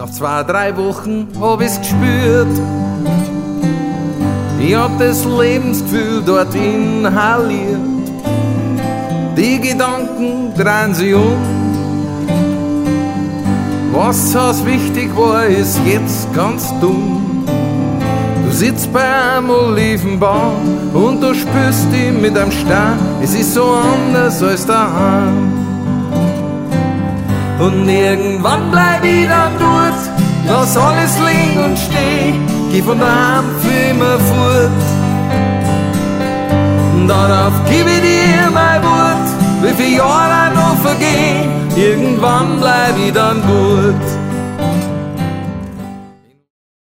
Nach 2, 3 Wochen hab ich's gespürt. Ich hab das Lebensgefühl dort inhaliert. Die Gedanken drehen sich um. Was wichtig war, ist jetzt ganz dumm. Du sitzt bei einem Olivenbaum und du spürst ihn mit einem Stein. Es ist so anders als daheim. Und irgendwann bleib ich dann dort, lass alles liegen und stehen, geh von daheim für immer fort. Und darauf gib ich dir mein Wort, wie viele Jahre noch vergehen, irgendwann bleib ich dann gut.